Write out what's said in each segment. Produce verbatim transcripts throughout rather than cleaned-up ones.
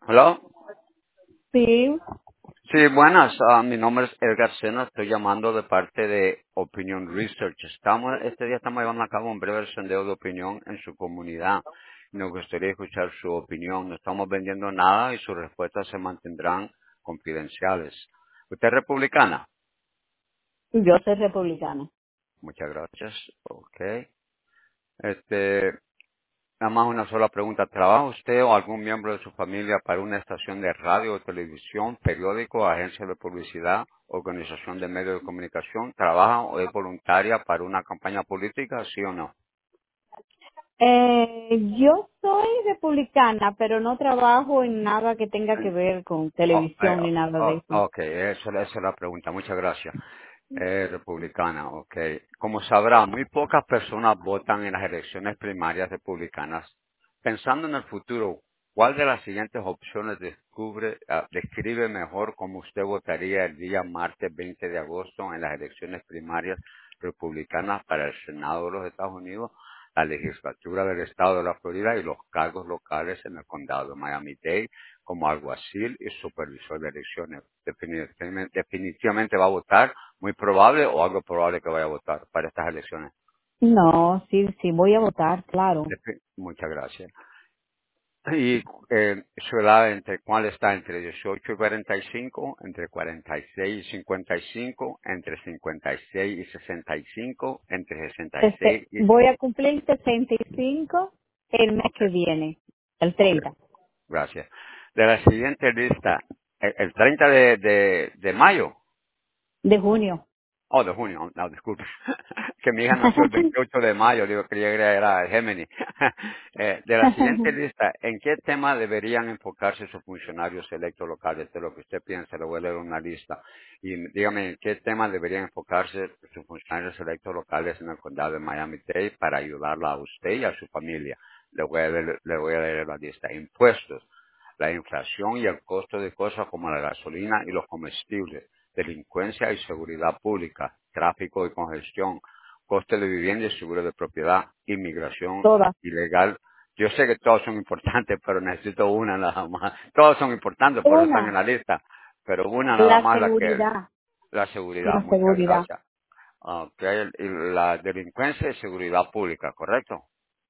Hola. Sí, Sí, buenas. Ah, mi nombre es Edgar Sena. Estoy llamando de parte de Opinion Research. Estamos, este día estamos llevando a cabo un breve sondeo de opinión en su comunidad. Nos gustaría escuchar su opinión. No estamos vendiendo nada y sus respuestas se mantendrán confidenciales. ¿Usted es republicana? yo soy republicana. Muchas gracias. Ok. Este, Nada más una sola pregunta. ¿Trabaja usted o algún miembro de su familia para una estación de radio o televisión, periódico, agencia de publicidad, organización de medios de comunicación? ¿Trabaja o es voluntaria para una campaña política, sí o no? Eh, yo soy republicana, pero no trabajo en nada que tenga que Eh, ver con Oh, eh, televisión ni nada de oh, eso. ok, eso, esa es la pregunta. Muchas gracias. Eh, republicana, ok. Como sabrá, muy pocas personas votan en las elecciones primarias republicanas. Pensando en el futuro, ¿cuál de las siguientes opciones descubre, ah, describe mejor cómo usted votaría el día martes veinte de agosto en las elecciones primarias republicanas para el Senado de los Estados Unidos, la legislatura del Estado de la Florida y los cargos locales en el condado de Miami-Dade como alguacil y supervisor de elecciones? Definitivamente, definitivamente va a votar, muy probable o algo probable que vaya a votar para estas elecciones. No, sí, sí, voy a votar, claro. Defi- Muchas gracias. Y eh, su edad, entre cuál está entre dieciocho y cuarenta y cinco, entre cuarenta y seis y cincuenta y cinco, entre cincuenta y seis y sesenta y cinco, entre sesenta y Este, seis y... voy a cumplir sesenta y cinco el mes Ok, que viene, el ok, treinta gracias. De la siguiente lista, el, el treinta de, de, de mayo. de junio. Oh, de junio, no, disculpe. Que mi hija nació el veintiocho de mayo, digo que ella era Géminis. Eh, de la siguiente lista, ¿en qué tema deberían enfocarse sus funcionarios electos locales? De lo que usted piensa, le voy a leer una lista. Y dígame, ¿en qué tema deberían enfocarse sus funcionarios electos locales en el condado de Miami-Dade para ayudarla a usted y a su familia? Le voy a leer, le voy a leer la lista. Impuestos, la inflación y el costo de cosas como la gasolina y los comestibles, delincuencia y seguridad pública, tráfico y congestión, coste de vivienda y seguro de propiedad, inmigración Todas. ilegal. Yo sé que todos son importantes, pero necesito una nada más. Todos son importantes, por eso están en Una, la lista, pero una nada la más la que seguridad, la seguridad. la Muchas seguridad. gracias. Ok, y la delincuencia y seguridad pública, ¿correcto?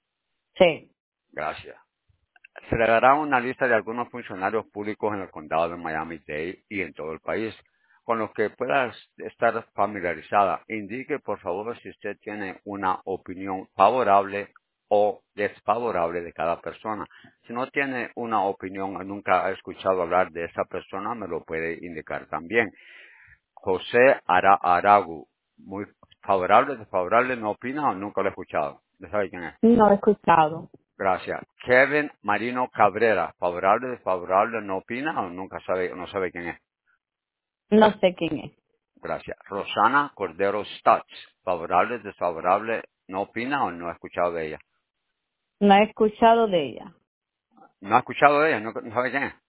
Sí. Gracias. Se le dará una lista de algunos funcionarios públicos en el condado de Miami-Dade y en todo el país, con los que pueda estar familiarizada. Indique, por favor, si usted tiene una opinión favorable o desfavorable de cada persona. Si no tiene una opinión o nunca ha escuchado hablar de esa persona, me lo puede indicar también. José Ara Aragu, muy favorable, desfavorable, no opina o nunca lo he escuchado. ¿No sabe quién es? No he escuchado. Gracias. Kevin Marino Cabrera, favorable, desfavorable, no opina o nunca sabe, no sabe quién es. No sé quién es. Gracias. Rosana Cordero Stutz, favorable, desfavorable, no opina o no ha escuchado de ella. No he escuchado de ella. No ha escuchado de ella, no, no sabe quién es.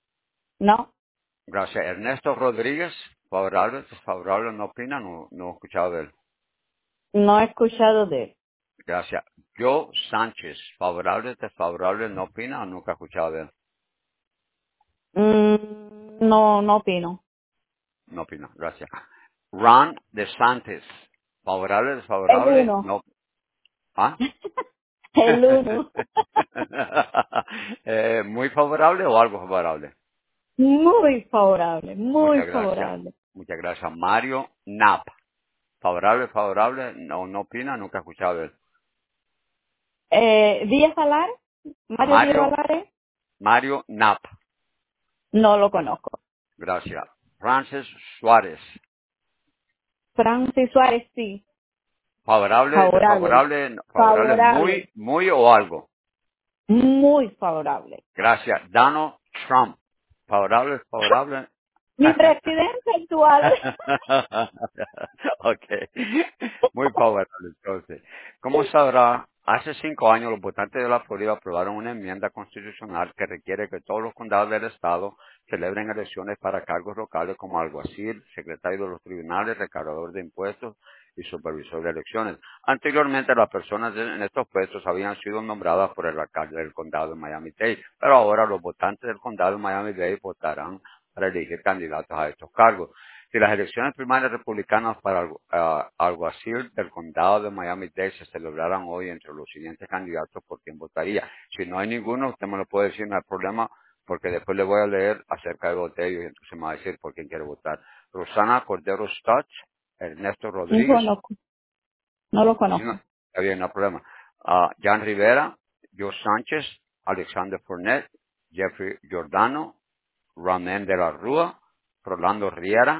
No, Gracias. Ernesto Rodríguez, favorable, desfavorable, no opina, no, no he escuchado de él. no he escuchado de él. Gracias. Joe Sánchez, favorable, desfavorable, no opina o nunca ha escuchado de él. Mm, no, no opino. No opina. Gracias. Ron DeSantis, favorable, El desfavorable, uno. no. ¿Ah? El uno. Eh, ¿muy favorable o algo favorable? Muy favorable, muy Muchas gracias. favorable. Muchas gracias. Mario Knapp. ¿Favorable, favorable? No, no opina, nunca he escuchado de él. Eh, Díaz Valar, Mario Díaz Mario, Valares, Mario Knapp. no lo conozco. Gracias. Francis Suárez. Francis Suárez, sí, ¿Favorable, favorable, desfavorable, no- favorable, muy, favorable, muy o algo? muy favorable. Gracias. Donald Trump. ¿Favorable, desfavorable? Mi presidente actual. Ok, muy favorable entonces. Como sabrá, hace cinco años los votantes de la Florida aprobaron una enmienda constitucional que requiere que todos los condados del estado celebren elecciones para cargos locales como alguacil, secretario de los tribunales, recaudador de impuestos y supervisor de elecciones. Anteriormente las personas en estos puestos habían sido nombradas por el alcalde del condado de Miami-Dade, pero ahora los votantes del condado de Miami-Dade votarán para elegir candidatos a estos cargos. Si las elecciones primarias republicanas para el uh, alguacil del condado de Miami-Dade se celebraran hoy entre los siguientes candidatos, ¿por quién votaría? Si no hay ninguno, usted me lo puede decir, no hay problema, porque después le voy a leer acerca de votello y entonces me va a decir por quién quiere votar. Rosana Cordero Stutz, Ernesto No Rodríguez, conozco, no lo si no, conozco. está bien, no hay problema. Uh, Jan Rivera, Joe Sánchez, Alexander Fournette, Jeffrey Giordano, Ramén de la Rúa, Rolando Riera,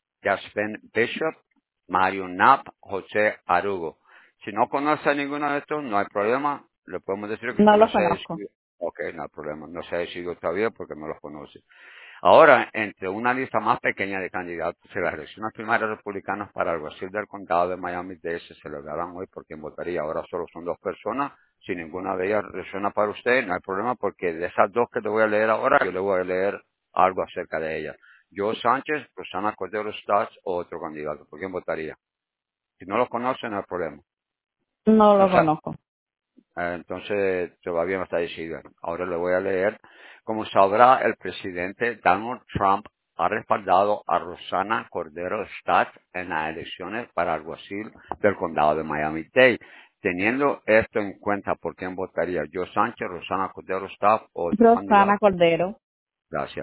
Jaspen Bishop, Mario Knapp, José Arugo. Si no conoce a ninguno de estos, no hay problema. Le podemos decir que No usted no lo se ha conozco. decidido. Ok, no hay problema. No se ha decidido todavía porque no los conoce. Ahora, entre una lista más pequeña de candidatos, si las elecciones primarias republicanas para el alguacil del condado de Miami-Dade se celebrarán hoy, ¿por quién votaría? Ahora solo son dos personas. Si ninguna de ellas resuena para usted, no hay problema porque de esas dos que le voy a leer ahora, yo le voy a leer algo acerca de ellas. Joe Sánchez, Rosana Cordero Stutz o otro candidato. ¿Por quién votaría? Si no los conocen, no hay problema. No O lo sea, conozco. eh, entonces todavía no está decidido. Ahora le voy a leer. Como sabrá, el presidente Donald Trump ha respaldado a Rosana Cordero Stutz en las elecciones para alguacil del condado de Miami-Dade. Teniendo esto en cuenta, ¿por quién votaría? Joe Sánchez, Rosana Cordero Stutz o otro Rosana candidato. Cordero. Gracias.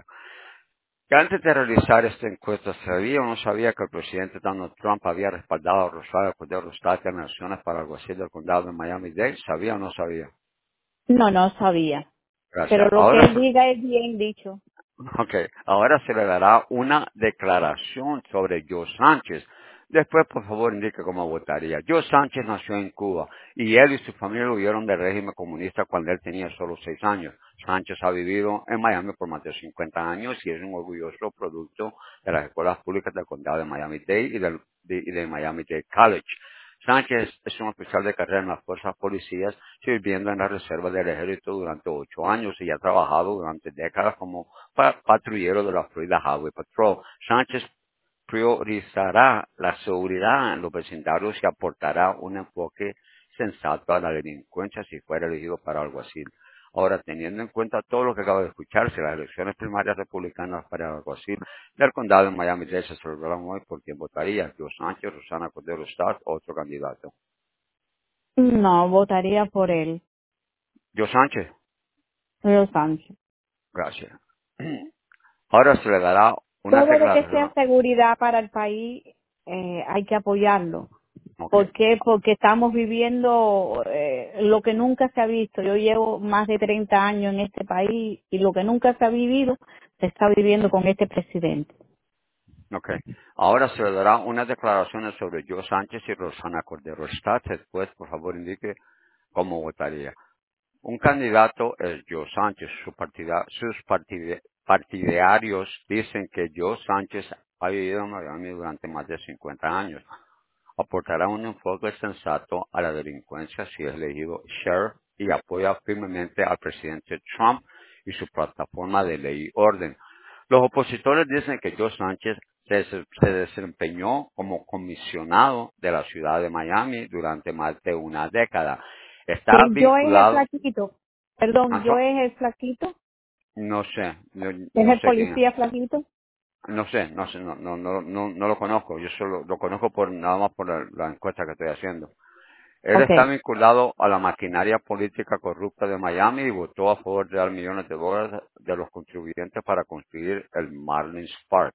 Que antes de realizar esta encuesta, ¿sabía o no sabía que el presidente Donald Trump había respaldado a Rosario Cordero Stutz en elecciones para el alguacil del condado de Miami-Dade? ¿Sabía o no sabía? No, no sabía. Pero Gracias. lo que Ahora, él diga es bien dicho. ok, ahora se le dará una declaración sobre Joe Sánchez. Después, por favor, indique cómo votaría. Joe Sánchez nació en Cuba y él y su familia huyeron del régimen comunista cuando él tenía solo seis años. Sánchez ha vivido en Miami por más de cincuenta años y es un orgulloso producto de las escuelas públicas del condado de Miami-Dade y del de, y de Miami-Dade College. Sánchez es un oficial de carrera en las fuerzas policías, sirviendo en la reserva del ejército durante ocho años y ha trabajado durante décadas como pa- patrullero de la Florida Highway Patrol. Sánchez priorizará la seguridad en los vecindarios y aportará un enfoque sensato a la delincuencia si fuera elegido para alguacil. Ahora, teniendo en cuenta todo lo que acabo de escucharse, las elecciones primarias republicanas para el alguacil del condado de Miami-Dade se celebraron hoy, ¿por quién votaría? Joe Sánchez, Rosana Cordero Stutz, otro candidato. No, votaría por él. Joe Sánchez, Pedro Sánchez. gracias. Ahora se le dará una Todo lo que declaración. sea seguridad para el país, eh, hay que apoyarlo. Ok, ¿Por qué? Porque estamos viviendo eh, lo que nunca se ha visto. Yo llevo más de treinta años en este país y lo que nunca se ha vivido se está viviendo con este presidente. ok. Ahora se le dará unas declaraciones sobre Joe Sánchez y Rosana Cordero Stutz. Después, por favor, indique cómo votaría. Un candidato es Joe Sánchez. Su partida- sus partide- partidarios dicen que Joe Sánchez ha vivido en Miami durante más de cincuenta años. Aportará un enfoque sensato a la delincuencia si es elegido sheriff y apoya firmemente al presidente Trump y su plataforma de ley y orden. Los opositores dicen que Joe Sánchez se, se desempeñó como comisionado de la ciudad de Miami durante más de una década. Está Sí, yo es el vinculado, flaquito. Perdón, ¿no, yo es el flaquito. no sé, no, Es no el sé quién es. policía flaquito. No sé, no sé, no, no, no, no, no lo conozco. Yo solo lo conozco por nada más por la, la encuesta que estoy haciendo. Él está Okay. vinculado a la maquinaria política corrupta de Miami y votó a favor de dar millones de dólares de los contribuyentes para construir el Marlins Park.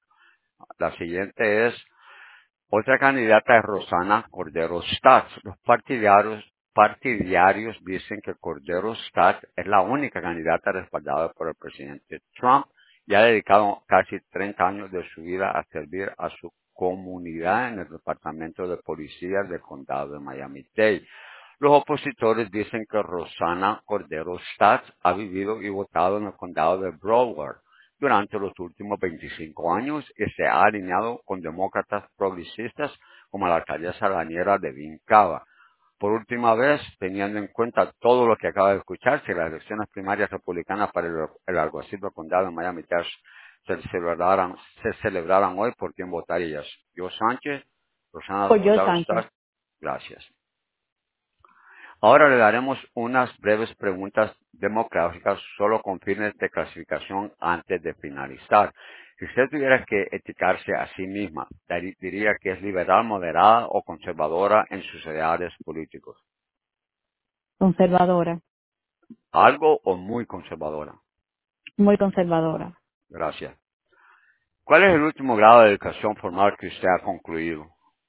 La siguiente es, otra candidata es Rosana Cordero Stutz. Los partidarios, partidarios dicen que Cordero Stutz es la única candidata respaldada por el presidente Trump y ha dedicado casi treinta años de su vida a servir a su comunidad en el Departamento de Policía del Condado de Miami-Dade. Los opositores dicen que Rosana Cordero Stutz ha vivido y votado en el condado de Broward durante los últimos veinticinco años y se ha alineado con demócratas progresistas como la alcaldesa Daniela Levin Cava. Por última vez, teniendo en cuenta todo lo que acaba de escuchar, si las elecciones primarias republicanas para el, el alguacil del condado de Miami-Dade se celebraran, se celebraran hoy, ¿por quién votarías? ¿Joe Sánchez, Rosana Por George González Sánchez. Stark. Gracias. Ahora le daremos unas breves preguntas democráticas solo con fines de clasificación antes de finalizar. Si usted tuviera que etiquetarse a sí misma, dari- diría que es liberal, moderada o conservadora en sus ideales políticos. Conservadora. Algo o muy conservadora. Muy conservadora. Gracias. ¿Cuál es el último grado de educación formal que usted ha concluido?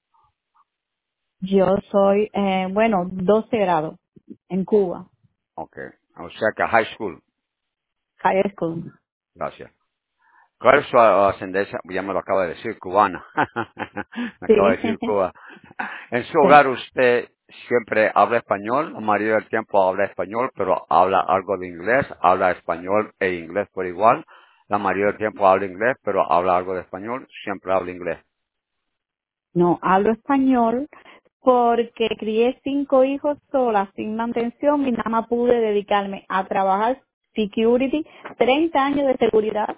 Yo soy, eh, bueno, doce grados en Cuba. Ok. O sea que high school. High school. Gracias. ¿Cuál es su ascendencia? Ya me lo acaba de decir, cubana. Me Sí. acaba de decir Cuba. En su Sí. hogar usted siempre habla español, la mayoría del tiempo habla español, pero habla algo de inglés, habla español e inglés por igual. La mayoría del tiempo habla inglés, pero habla algo de español, siempre habla inglés. No, hablo español porque crié cinco hijos sola, sin mantención, y nada más pude dedicarme a trabajar security, treinta años de seguridad.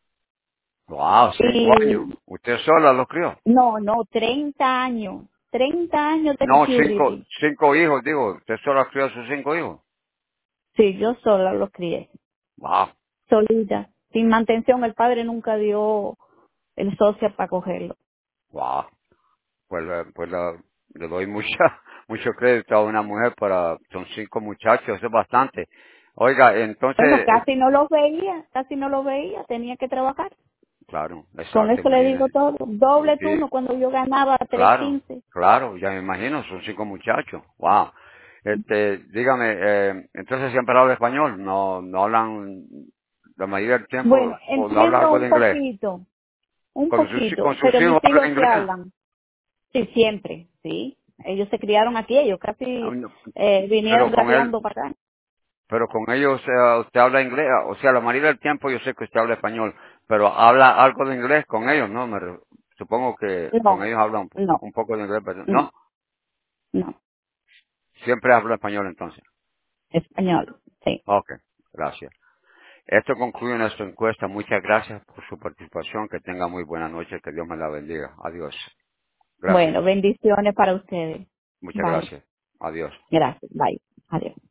Wow, cinco años. Y ¿Usted sola los crió? no, no, treinta años, treinta años de No, cinco, security. cinco hijos, digo. ¿Usted sola crió a sus cinco hijos? Sí, yo sola los crié, Wow, solita, sin mantención. El padre nunca dio el socio para cogerlo. wow. Pues, eh, pues la- le doy mucha, mucho crédito a una mujer para, son cinco muchachos, eso es bastante. Oiga, entonces, Bueno, eh, casi no los veía, casi no los veía, tenía que trabajar. claro, Con exacto, eso le digo imagínese. todo. Doble Sí, turno cuando yo ganaba tres claro, quince. claro, ya me imagino, son cinco muchachos, wow. Este, dígame, eh, entonces siempre habla español, no, no hablan, la mayoría del Bueno, tiempo, o no habla entiendo algo de un inglés. poquito, un Con sus, con poquito, sus pero mis hijos habla hijos se inglés. hablan. Sí, siempre, sí. Ellos se criaron aquí, ellos Ah, casi no, eh, pero vinieron con él, gateando para acá. pero con ellos eh, usted habla inglés, o sea, la mayoría del tiempo yo sé que usted habla español, pero habla algo de inglés con ellos, ¿no? Me re- supongo que con No, ellos habla un, po- no, un poco de inglés, pero no, no, no, siempre habla español entonces. español, sí. Ok, gracias. Esto concluye nuestra encuesta. Muchas gracias por su participación. Que tenga muy buena noche. Que Dios me la bendiga. Adiós. Gracias. Bueno, bendiciones para ustedes. Muchas Bye. gracias. Adiós. Gracias, bye. Adiós.